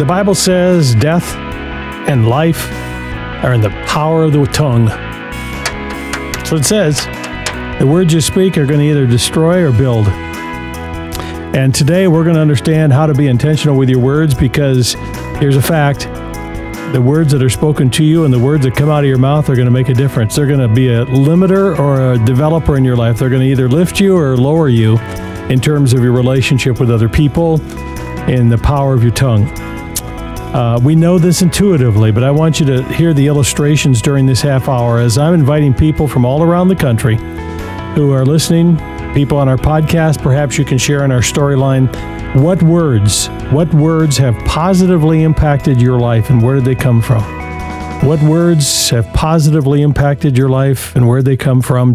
Bible says death and life are in the power of the tongue. That's what it says. The words you speak are going to either destroy or build. And today we're going to understand how to be intentional with your words, because here's a fact. The words that are spoken to you and the words that come out of your mouth are going to make a difference. They're going to be a limiter or a developer in your life. They're going to either lift you or lower you in terms of your relationship with other people and the power of your tongue. We know this intuitively, but I want you to hear the illustrations during this half hour as I'm inviting people from all around the country who are listening, people on our podcast. Perhaps you can share in our storyline what words have positively impacted your life and where did they come from? What words have positively impacted your life and where did they come from?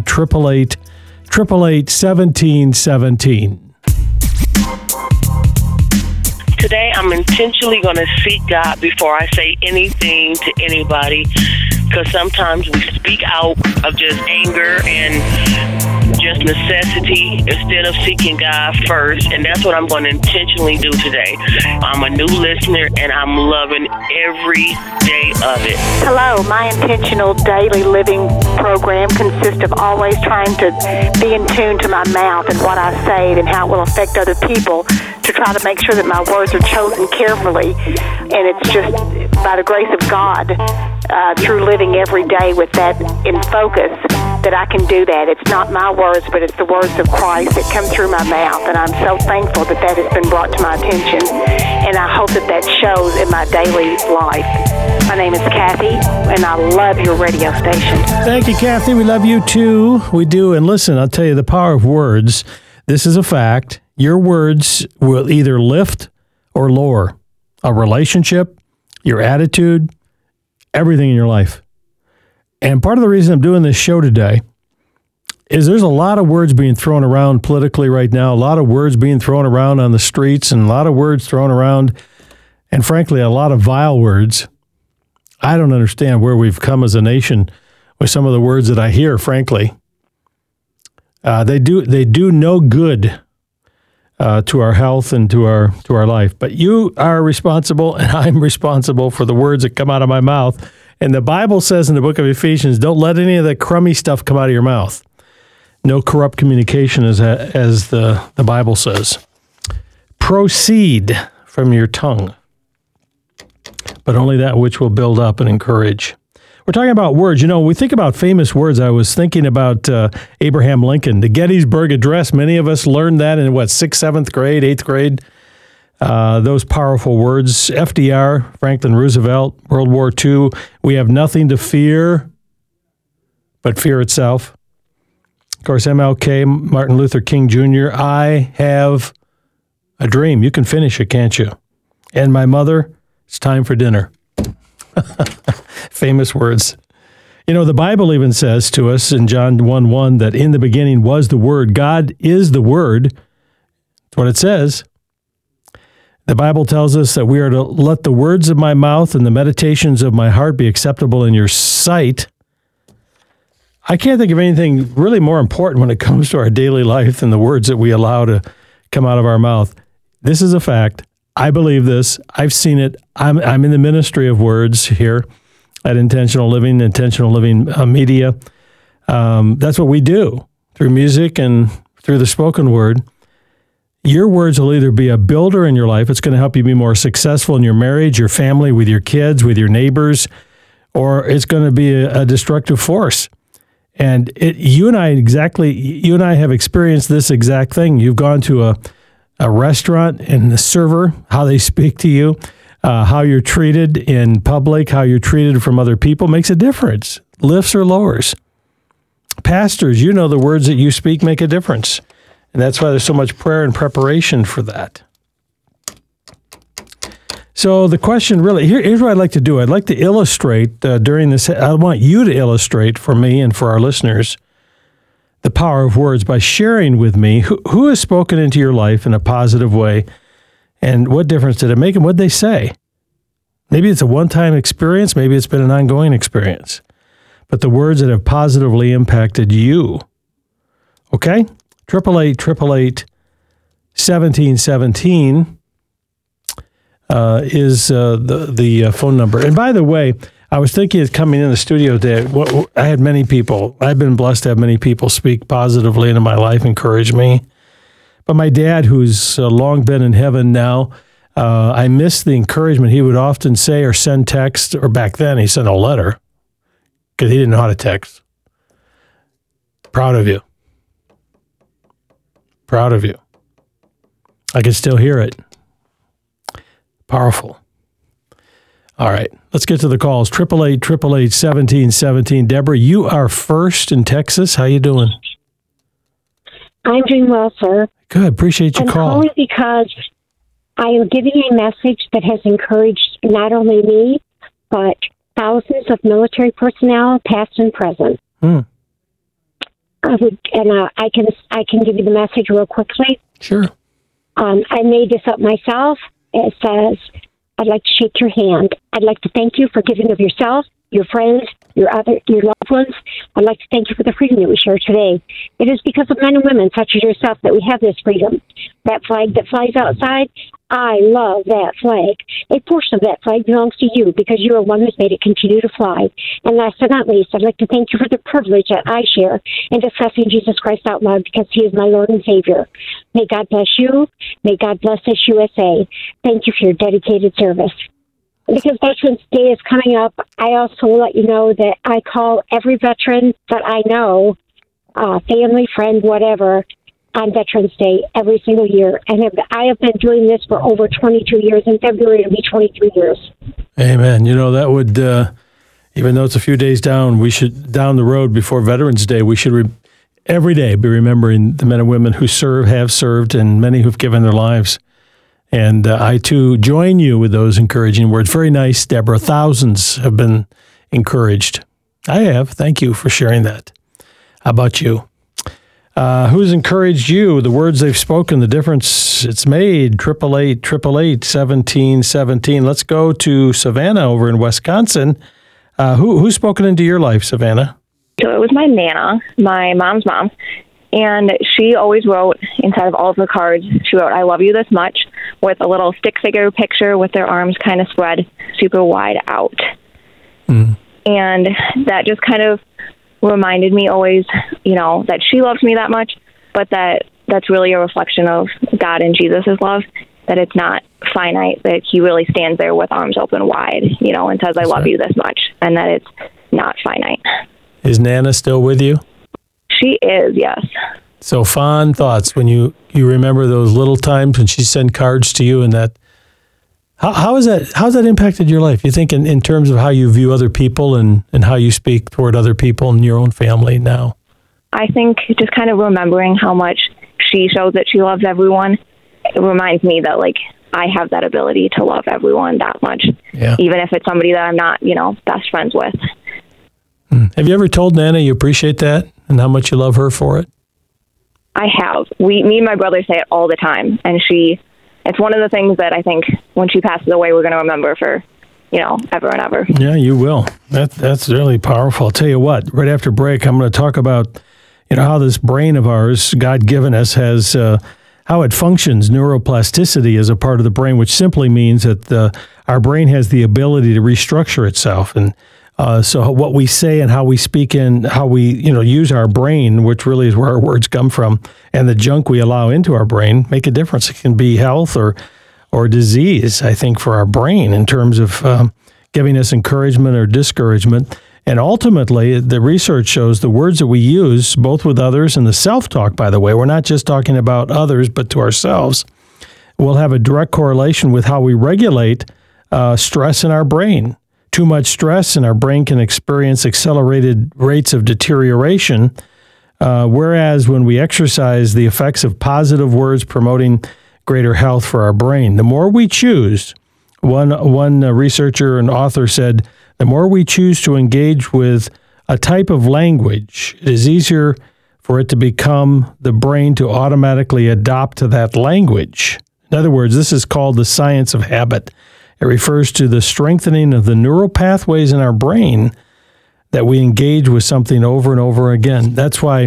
888-1717. Today, I'm intentionally going to seek God before I say anything to anybody, because sometimes we speak out of just anger and just necessity instead of seeking God first, and that's what I'm going to intentionally do today. I'm a new listener, and I'm loving every day of it. Hello, my intentional daily living program consists of always trying to be in tune to my mouth and what I say and how it will affect other people, to try to make sure that my words are chosen carefully. And it's just by the grace of God, through living every day with that in focus, that I can do that. It's not my words, but it's the words of Christ that come through my mouth. And I'm so thankful that that has been brought to my attention. And I hope that that shows in my daily life. My name is Kathy, and I love your radio station. Thank you, Kathy. We love you too. We do. And listen, I'll tell you the power of words. This is a fact. Your words will either lift or lower a relationship, your attitude, everything in your life. And part of the reason I'm doing this show today is there's a lot of words being thrown around politically right now, a lot of words being thrown around on the streets, and a lot of words thrown around, and frankly, a lot of vile words. I don't understand where we've come as a nation with some of the words that I hear, frankly. They do no good to our health and to our life. But you are responsible, and I'm responsible for the words that come out of my mouth. And the Bible says in the book of Ephesians, don't let any of the crummy stuff come out of your mouth. No corrupt communication, as the Bible says. Proceed from your tongue, but only that which will build up and encourage. We're talking about words. You know, we think about famous words. I was thinking about Abraham Lincoln, the Gettysburg Address. Many of us learned that in, 6th, 7th grade, 8th grade. Those powerful words. FDR, Franklin Roosevelt, World War II. We have nothing to fear but fear itself. Of course, MLK, Martin Luther King Jr., I have a dream. You can finish it, can't you? And my mother, it's time for dinner. Famous words. You know, the Bible even says to us in John 1:1 that in the beginning was the Word. God is the Word. That's what it says. The Bible tells us that we are to let the words of my mouth and the meditations of my heart be acceptable in your sight. I can't think of anything really more important when it comes to our daily life than the words that we allow to come out of our mouth. This is a fact. I believe this. I've seen it. I'm in the ministry of words here at Intentional Living Media. That's what we do through music and through the spoken word. Your words will either be a builder in your life. It's going to help you be more successful in your marriage, your family, with your kids, with your neighbors, or it's going to be a destructive force. And you and I have experienced this exact thing. You've gone to a restaurant, and the server, how they speak to you, how you're treated in public, how you're treated from other people makes a difference. Lifts or lowers. Pastors, you know the words that you speak make a difference. And that's why there's so much prayer and preparation for that. So the question really, here's what I'd like to do. I'd like to illustrate during this, I want you to illustrate for me and for our listeners the power of words by sharing with me who has spoken into your life in a positive way and what difference did it make and what did they say. Maybe it's a one-time experience. Maybe it's been an ongoing experience. But the words that have positively impacted you. Okay? 888-888-1717. is the phone number. And by the way, I was thinking of coming in the studio today. I had many people. I've been blessed to have many people speak positively into my life, encourage me. But my dad, who's long been in heaven now, I miss the encouragement he would often say or send text, or back then he sent a letter because he didn't know how to text. Proud of you. Proud of you. I can still hear it. Powerful. All right, let's get to the calls. 888-888-1717. Deborah, you are first in Texas. How you doing? I'm doing well, sir. Good. Appreciate your call. I'm calling because I am giving a message that has encouraged not only me, but thousands of military personnel, past and present. I can give you the message real quickly. Sure. I made this up myself. It says, I'd like to shake your hand. I'd like to thank you for giving of yourself, your friends, your loved ones. I'd like to thank you for the freedom that we share today. It is because of men and women such as yourself that we have this freedom. That flag that flies outside, I love that flag. A portion of that flag belongs to you because you are one who's made it continue to fly. And last but not least, I'd like to thank you for the privilege that I share in discussing Jesus Christ out loud because he is my Lord and Savior. May God bless you. May God bless this USA. Thank you for your dedicated service. Because Veterans Day is coming up, I also will let you know that I call every veteran that I know, family, friend, whatever, on Veterans Day every single year. And I have been doing this for over 22 years. In February, it'll be 23 years. Amen. You know, that would, even though it's a few days down, we should, down the road before Veterans Day, we should every day be remembering the men and women who serve, have served, and many who've given their lives. And I, too, join you with those encouraging words. Very nice, Deborah. Thousands have been encouraged. I have. Thank you for sharing that. How about you? Who's encouraged you? The words they've spoken, the difference it's made. 888-888-1717. Let's go to Savannah over in Wisconsin. Who's spoken into your life, Savannah? So it was my Nana, my mom's mom. And she always wrote inside of all of the cards, she wrote, "I love you this much," with a little stick figure picture with their arms kind of spread super wide out. And that just kind of reminded me always, you know, that she loves me that much, but that's really a reflection of God and Jesus' love, that it's not finite, that he really stands there with arms open wide, you know, and says, "I love you this much," and that it's not finite. Is Nana still with you? She is, yes. So fond thoughts when you remember those little times when she sent cards to you, and that. How's that impacted your life? You think in terms of how you view other people and how you speak toward other people in your own family now? I think just kind of remembering how much she shows that she loves everyone, it reminds me that, like, I have that ability to love everyone that much, even if it's somebody that I'm not, you know, best friends with. Have you ever told Nana you appreciate that and how much you love her for it? I have. Me and my brother say it all the time, and it's one of the things that I think when she passes away, we're going to remember for, you know, ever and ever. Yeah, you will. That's really powerful. I'll tell you what, right after break, I'm going to talk about, you know, how this brain of ours, God-given us, has, how it functions. Neuroplasticity is a part of the brain, which simply means that our brain has the ability to restructure itself. And so what we say and how we speak and how we, you know, use our brain, which really is where our words come from, and the junk we allow into our brain make a difference. It can be health or disease, I think, for our brain in terms of giving us encouragement or discouragement. And ultimately, the research shows the words that we use, both with others and the self-talk, by the way, we're not just talking about others, but to ourselves, will have a direct correlation with how we regulate stress in our brain. Too much stress and our brain can experience accelerated rates of deterioration, whereas when we exercise the effects of positive words promoting greater health for our brain. The more we choose, one researcher and author said, the more we choose to engage with a type of language, it is easier for it to become the brain to automatically adopt to that language. In other words, this is called the science of habit. It refers to the strengthening of the neural pathways in our brain that we engage with something over and over again. That's why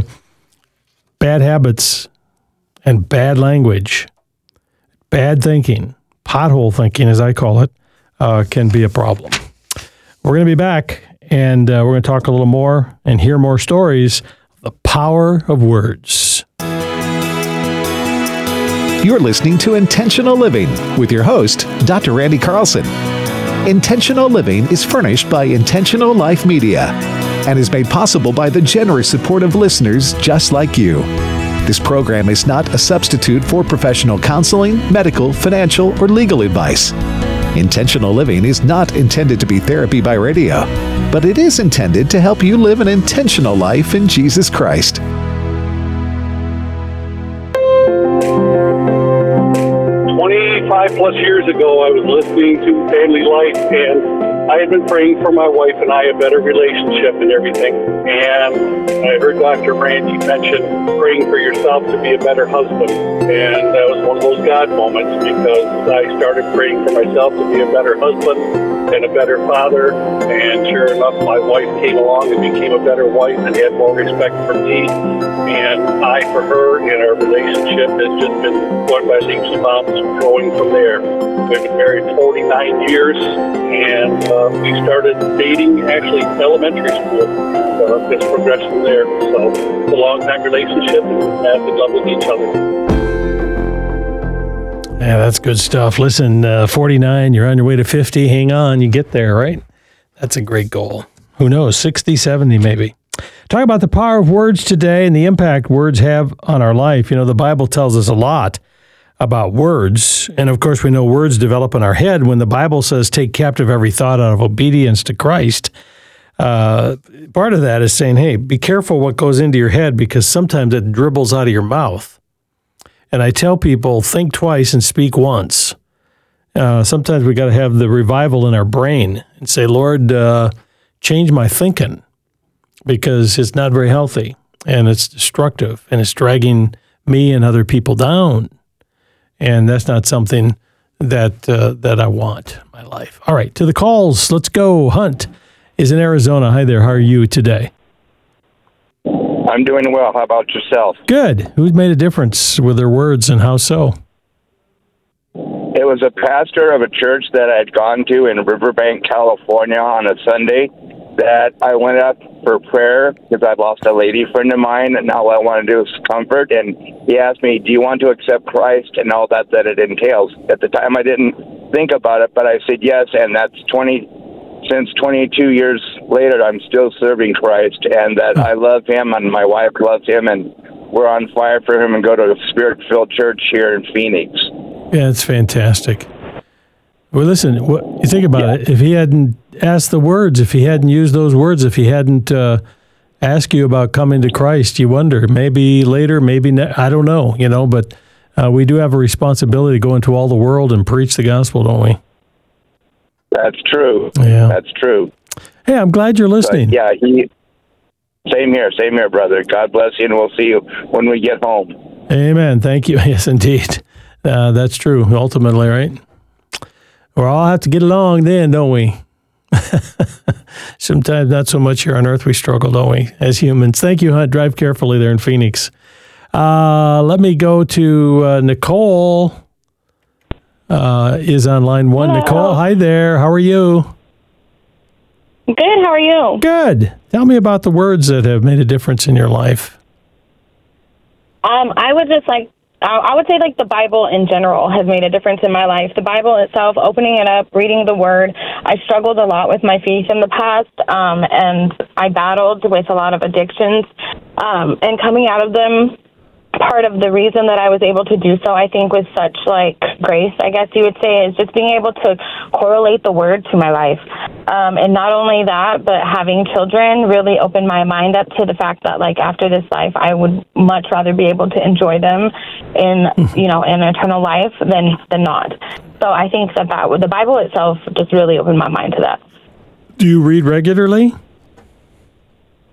bad habits and bad language, bad thinking, pothole thinking, as I call it, can be a problem. We're going to be back, and we're going to talk a little more and hear more stories of the power of words. You're listening to Intentional Living with your host, Dr. Randy Carlson. Intentional Living is furnished by Intentional Life Media and is made possible by the generous support of listeners just like you. This program is not a substitute for professional counseling, medical, financial, or legal advice. Intentional Living is not intended to be therapy by radio, but it is intended to help you live an intentional life in Jesus Christ. 25 plus years ago, I was listening to Family Life, and I had been praying for my wife and I a better relationship and everything. And I heard Dr. Randy mention praying for yourself to be a better husband. And that was one of those God moments, because I started praying for myself to be a better husband and a better father. And sure enough, my wife came along and became a better wife and had more respect for me. And I for her, and our relationship has just been going by leaps and bounds, growing from there. We've been married 49 years, and we started dating actually in elementary school. It's progressed from there. So it's a long-time relationship, and we've been in love with each other. Yeah, that's good stuff. Listen, 49, you're on your way to 50. Hang on, you get there, right? That's a great goal. Who knows, 60, 70 maybe. Talk about the power of words today and the impact words have on our life. You know, the Bible tells us a lot about words. And of course, we know words develop in our head. When the Bible says, take captive every thought out of obedience to Christ, part of that is saying, hey, be careful what goes into your head, because sometimes it dribbles out of your mouth. And I tell people, think twice and speak once. Sometimes we got to have the revival in our brain and say, Lord, change my thinking, because it's not very healthy and it's destructive and it's dragging me and other people down. And that's not something that I want in my life. All right, to the calls. Let's go. Hunt is in Arizona. Hi there. How are you today? I'm doing well. How about yourself? Good. Who's made a difference with their words, and how so? It was a pastor of a church that I had gone to in Riverbank, California on a Sunday that I went up for prayer because I'd lost a lady friend of mine, and all I want to do is comfort. And he asked me, do you want to accept Christ and all that it entails? At the time, I didn't think about it, but I said yes, and that's 22 years later, I'm still serving Christ, and that I love him, and my wife loves him, and we're on fire for him, and go to a Spirit-filled church here in Phoenix. Yeah, it's fantastic. Well, listen, you think about it. If he hadn't asked the words, if he hadn't used those words, if he hadn't asked you about coming to Christ, you wonder, maybe later, maybe I don't know, but we do have a responsibility to go into all the world and preach the gospel, don't we? That's true. Yeah. That's true. Hey, I'm glad you're listening. But same here, brother. God bless you, and we'll see you when we get home. Amen. Thank you. Yes, indeed. That's true, ultimately, right? We all have to get along then, don't we? Sometimes not so much here on earth. We struggle, don't we, as humans? Thank you, Hunt. Drive carefully there in Phoenix. Let me go to Nicole. Is on line one. Hello. Nicole, hi there. How are you? Good. How are you? Good. Tell me about the words that have made a difference in your life. I would say the Bible in general has made a difference in my life. The Bible itself, opening it up, reading the Word. I struggled a lot with my faith in the past, and I battled with a lot of addictions, and coming out of them. Part of the reason that I was able to do so, I think, with such grace, I guess you would say, is just being able to correlate the Word to my life. And not only that, but having children really opened my mind up to the fact that after this life, I would much rather be able to enjoy them in eternal life than not. So I think that the Bible itself just really opened my mind to that. Do you read regularly?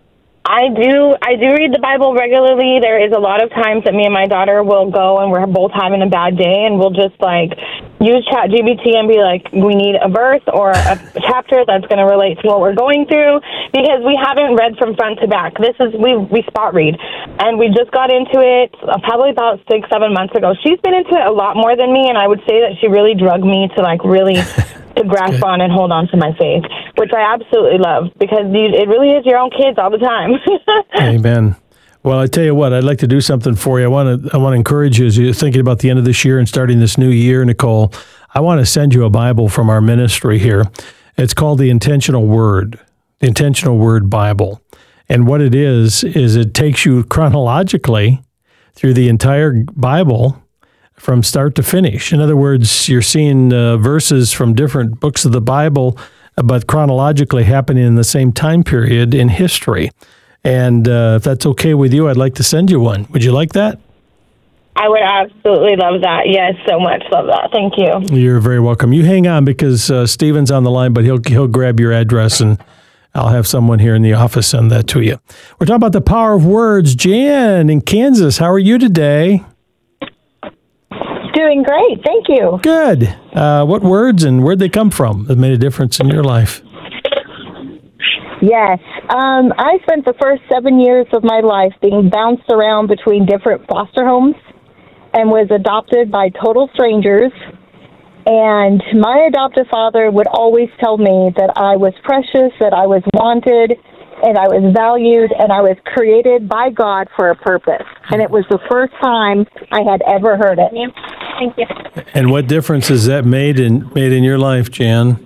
I do read the Bible regularly. There is a lot of times that me and my daughter will go and we're both having a bad day and we'll just like use ChatGPT and be like, we need a verse or a chapter that's going to relate to what we're going through, because we haven't read from front to back. We spot read, and we just got into it probably about 6-7 months ago. She's been into it a lot more than me, and I would say that she really drugged me to like really to grasp on and hold on to my faith, which I absolutely love, because it really is your own kids all the time. Amen. Well, I tell you what, I'd like to do something for you. I want to encourage you as you're thinking about the end of this year and starting this new year, Nicole. I want to send you a Bible from our ministry here. It's called the Intentional Word Bible. And what it is it takes you chronologically through the entire Bible from start to finish. In other words, you're seeing verses from different books of the Bible, but chronologically happening in the same time period in history. And if that's okay with you, I'd like to send you one. Would you like that? I would absolutely love that. Yes, so much love that. Thank you. You're very welcome. You hang on, because Stephen's on the line, but he'll grab your address, and I'll have someone here in the office send that to you. We're talking about the power of words. Jan in Kansas, how are you today? Doing great. Thank you. Good. What words and where'd they come from that made a difference in your life? Yes. I spent the first 7 years of my life being bounced around between different foster homes and was adopted by total strangers. And my adoptive father would always tell me that I was precious, that I was wanted, and I was valued, and I was created by God for a purpose. And it was the first time I had ever heard it. Thank you. And what difference has that made in your life, Jan?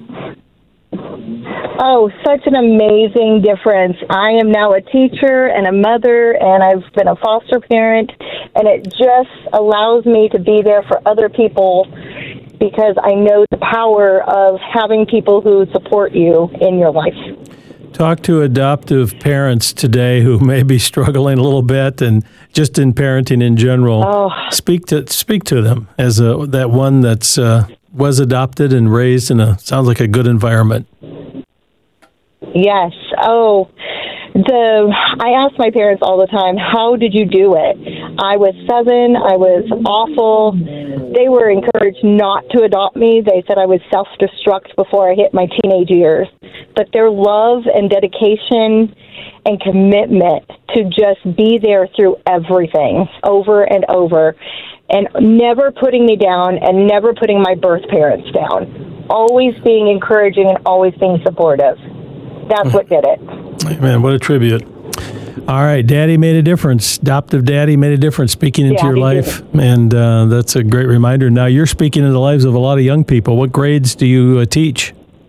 Oh, such an amazing difference. I am now a teacher and a mother, and I've been a foster parent, and it just allows me to be there for other people, because I know the power of having people who support you in your life. Talk to adoptive parents today who may be struggling a little bit, and just in parenting in general. Oh. Speak to them as that one that's was adopted and raised in sounds like a good environment. Yes. Oh, I ask my parents all the time, how did you do it? I was 7. I was awful. They were encouraged not to adopt me. They said I would self-destruct before I hit my teenage years. But their love and dedication and commitment to just be there through everything over and over, and never putting me down and never putting my birth parents down. Always being encouraging and always being supportive. That's what did it. Man, what a tribute. All right, Daddy made a difference. Adoptive Daddy made a difference speaking into your life. And that's a great reminder. Now you're speaking into the lives of a lot of young people. What grades do you teach?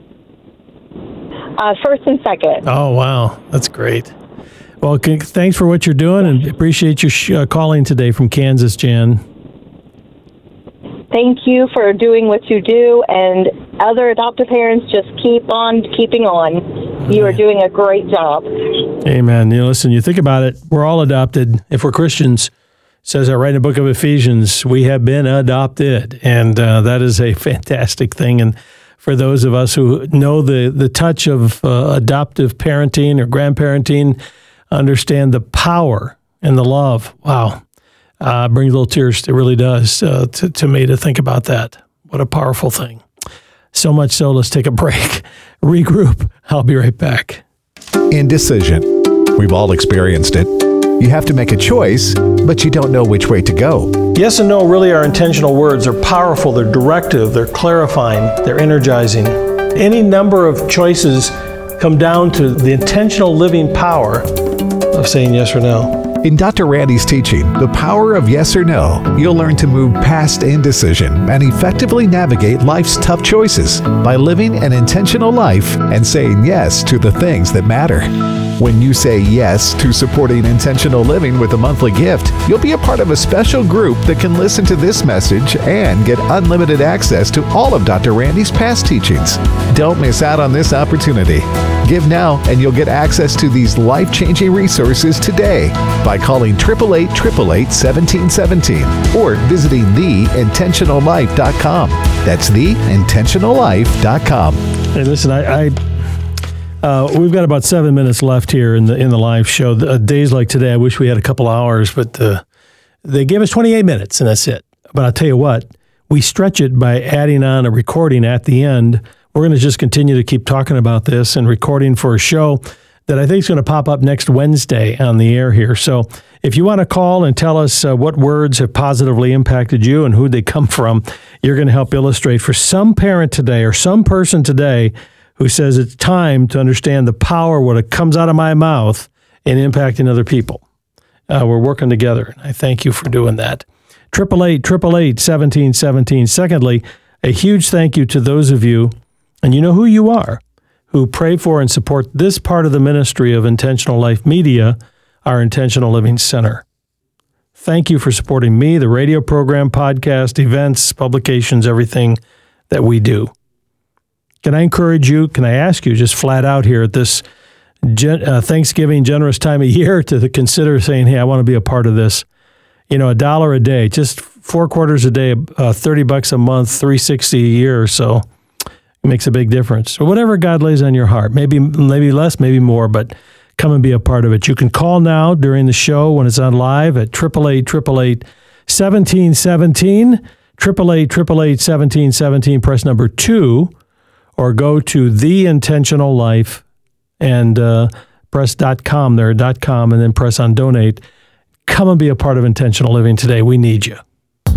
First and second. Oh, wow. That's great. Well, thanks for what you're doing, and appreciate your calling today from Kansas, Jan. Thank you for doing what you do, and other adoptive parents, just keep on keeping on. You are doing a great job. Amen. Listen, you think about it, we're all adopted. If we're Christians, it says that right in the book of Ephesians, we have been adopted, and that is a fantastic thing. And for those of us who know the touch of adoptive parenting or grandparenting, understand the power and the love. Wow. Brings little tears. It really does to me to think about that. What a powerful thing. So much so, let's take a break, regroup. I'll be right back. Indecision. We've all experienced it. You have to make a choice, but you don't know which way to go. Yes and no really are intentional words. They're powerful, they're directive, they're clarifying, they're energizing. Any number of choices come down to the intentional living power of saying yes or no. In Dr. Randy's teaching, The Power of Yes or No, you'll learn to move past indecision and effectively navigate life's tough choices by living an intentional life and saying yes to the things that matter. When you say yes to supporting intentional living with a monthly gift, you'll be a part of a special group that can listen to this message and get unlimited access to all of Dr. Randy's past teachings. Don't miss out on this opportunity. Give now and you'll get access to these life-changing resources today by calling 888-888-1717 or visiting theintentionallife.com. That's theintentionallife.com. Hey, listen, I We've got about 7 minutes left here in the live show. Days like today, I wish we had a couple hours, but they gave us 28 minutes, and that's it. But I'll tell you what, we stretch it by adding on a recording at the end. We're going to just continue to keep talking about this and recording for a show that I think is going to pop up next Wednesday on the air here. So if you want to call and tell us what words have positively impacted you and who they come from, you're going to help illustrate for some parent today or some person today who says it's time to understand the power, what comes out of my mouth in impacting other people. We're working together. I thank you for doing that. 888-888-1717. Secondly, a huge thank you to those of you, and you know who you are, who pray for and support this part of the ministry of Intentional Life Media, our Intentional Living Center. Thank you for supporting me, the radio program, podcast, events, publications, everything that we do. Can I encourage you, can I ask you just flat out here at this Thanksgiving generous time of year to consider saying, hey, I want to be a part of this. You know, $1 a day, just 4 quarters a day, $30 a month, $360 a year or so. It makes a big difference. So whatever God lays on your heart, maybe less, maybe more, but come and be a part of it. You can call now during the show when it's on live at 888-888-1717, 888-888-1717, press number 2, or go to The Intentional Life and press .com there, .com, and then press on donate. Come and be a part of Intentional Living today. We need you.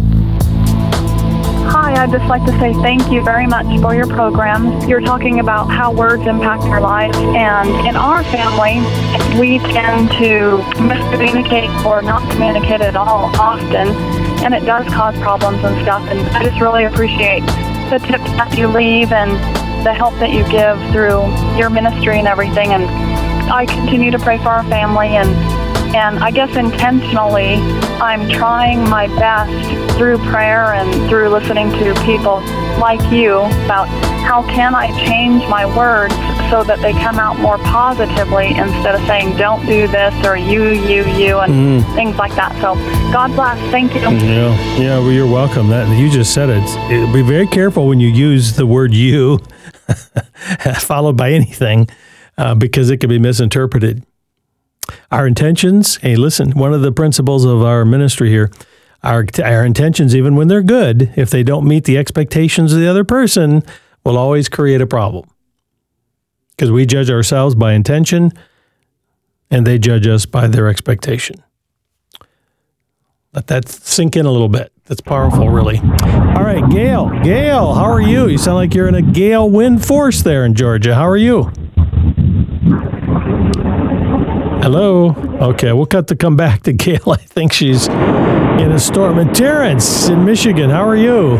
Hi, I'd just like to say thank you very much for your program. You're talking about how words impact our lives, and in our family, we tend to miscommunicate or not communicate at all often, and it does cause problems and stuff, and I just really appreciate the tips that you leave and the help that you give through your ministry and everything, and I continue to pray for our family, and I guess intentionally, I'm trying my best through prayer and through listening to people like you about how can I change my words so that they come out more positively instead of saying don't do this or you, and things like that. So God bless. Thank you. Yeah, well, you're welcome. That you just said it. Be very careful when you use the word you followed by anything because it could be misinterpreted. Our intentions, hey, listen, one of the principles of our ministry here, our intentions, even when they're good, if they don't meet the expectations of the other person, will always create a problem. Because we judge ourselves by intention, and they judge us by their expectation. Let that sink in a little bit. That's powerful, really. All right, Gail, how are you? You sound like you're in a gale wind force there in Georgia. How are you? Hello? Okay, we'll come back to Gail. I think she's in a storm. And Terrence in Michigan, how are you?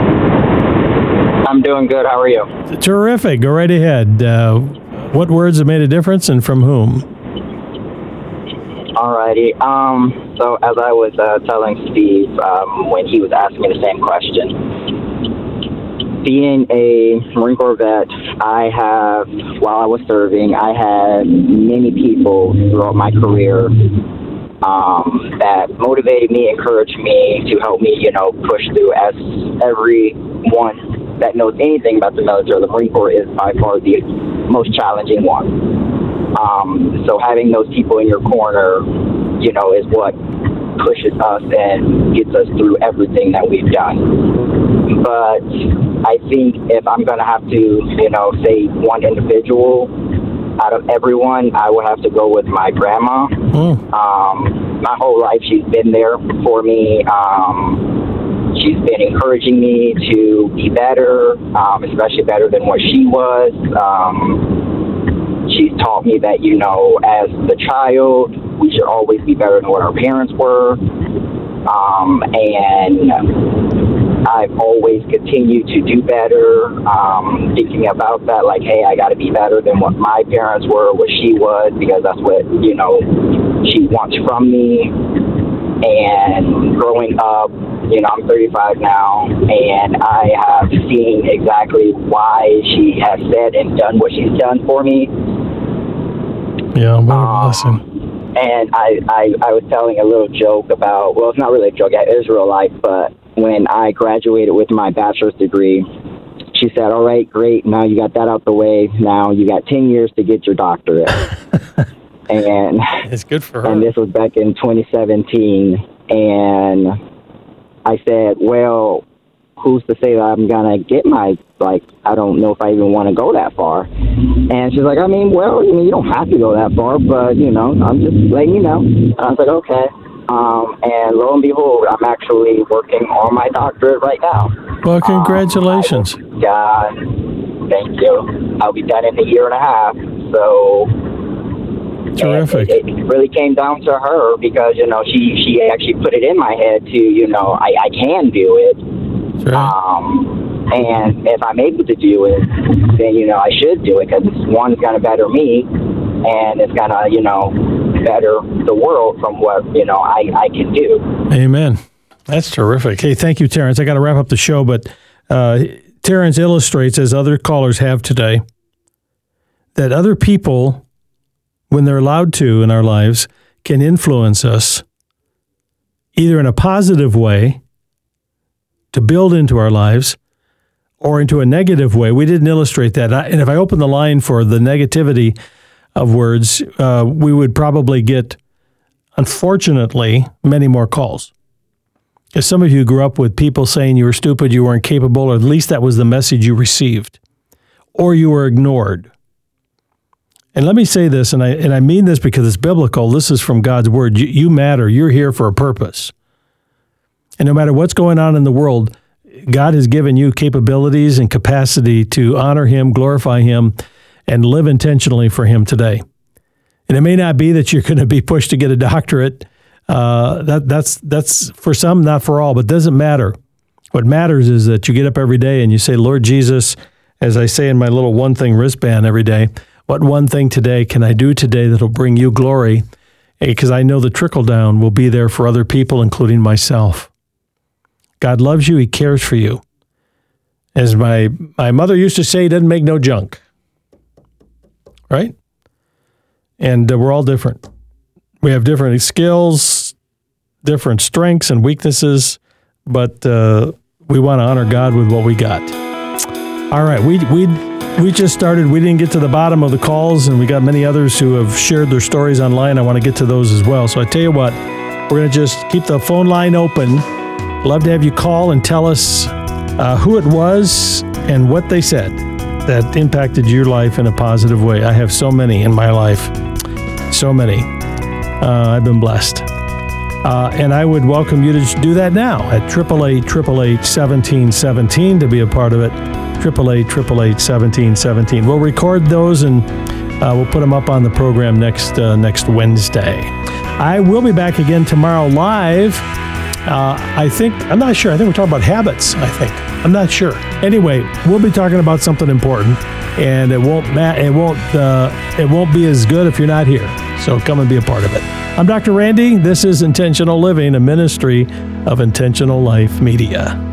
I'm doing good. How are you? Terrific. Go right ahead. What words have made a difference and from whom? Alrighty. So as I was telling Steve when he was asking me the same question, being a Marine Corps vet, while I was serving, I had many people throughout my career that motivated me, encouraged me to help me, push through. As everyone that knows anything about the military, the Marine Corps is by far the most challenging one. So having those people in your corner, is what pushes us and gets us through everything that we've done. But I think if I'm going to have to, say one individual out of everyone, I would have to go with my grandma. My whole life, she's been there for me. She's been encouraging me to be better, especially better than what she was. She's taught me that, as the child, we should always be better than what our parents were. And I've always continued to do better, thinking about that, like, hey, I got to be better than what my parents were, what she was, because that's what, she wants from me. And growing up, I'm 35 now, and I have seen exactly why she has said and done what she's done for me. Yeah, what a blessing. And I was telling a little joke about, well, it's not really a joke at Israelite, but when I graduated with my bachelor's degree, she said, all right, great. Now you got that out the way. Now you got 10 years to get your doctorate. And it's good for her. And this was back in 2017. And I said, well, who's to say that I'm going to get my, I don't know if I even want to go that far. And she's like, you don't have to go that far, but, I'm just letting you know. And I was like, okay. And lo and behold, I'm actually working on my doctorate right now. Well, congratulations. God, thank you. I'll be done in a year and a half. So terrific. It really came down to her because, she actually put it in my head to, I can do it. And if I'm able to do it, then, I should do it because one's going to better me and it's going to, better the world from what, I can do. Amen. That's terrific. Hey, thank you, Terrence. I got to wrap up the show, but Terrence illustrates, as other callers have today, that other people, when they're allowed to in our lives, can influence us either in a positive way to build into our lives or into a negative way. We didn't illustrate that. And if I open the line for the negativity of words, we would probably get, unfortunately, many more calls. If some of you grew up with people saying you were stupid, you weren't capable, or at least that was the message you received, or you were ignored. And let me say this, and I mean this because it's biblical. This is from God's word. You matter. You're here for a purpose. And no matter what's going on in the world, God has given you capabilities and capacity to honor him, glorify him, and live intentionally for him today. And it may not be that you're going to be pushed to get a doctorate. That's for some, not for all, but doesn't matter. What matters is that you get up every day and you say, Lord Jesus, as I say in my little one thing wristband every day, what one thing today can I do today that'll bring you glory? Because I know the trickle down will be there for other people, including myself. God loves you. He cares for you. As my mother used to say, he doesn't make no junk. Right? And we're all different. We have different skills, different strengths and weaknesses, but we want to honor God with what we got. All right, we just started. We didn't get to the bottom of the calls, and we got many others who have shared their stories online. I want to get to those as well. So I tell you what, we're going to just keep the phone line open. Love to have you call and tell us who it was and what they said that impacted your life in a positive way. I have so many in my life. So many. I've been blessed. And I would welcome you to do that now at 888-888-1717 to be a part of it. 888-888-1717. We'll record those and we'll put them up on the program next Wednesday. I will be back again tomorrow live. I'm not sure. I think we're talking about habits, I'm not sure. Anyway, we'll be talking about something important, and it won't be as good if you're not here. So come and be a part of it. I'm Dr. Randy. This is Intentional Living, a ministry of Intentional Life Media.